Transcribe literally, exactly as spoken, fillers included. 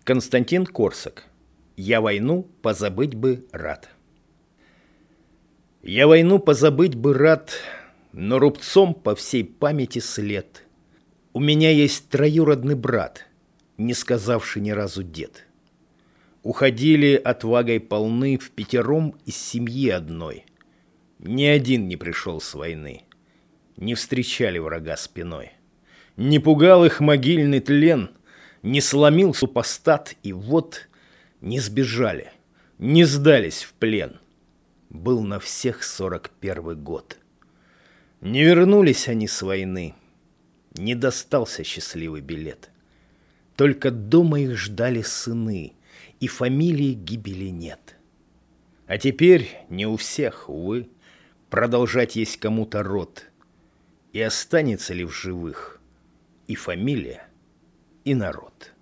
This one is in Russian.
Константин Корсак. Я войну позабыть бы рад. Я войну позабыть бы рад, но рубцом по всей памяти след. У меня есть троюродный брат, не сказавший ни разу дед. Уходили отвагой полны впятером из семьи одной. Ни один не пришел с войны, не встречали врага спиной. Не пугал их могильный тлен, не сломил супостат, и вот не сбежали, не сдались в плен. Был на всех сорок первый год. Не вернулись они с войны, не достался счастливый билет. Только дома их ждали сыны, и фамилии гибели нет. А теперь не у всех, увы, продолжать есть кому-то род. И останется ли в живых и фамилия, и народ.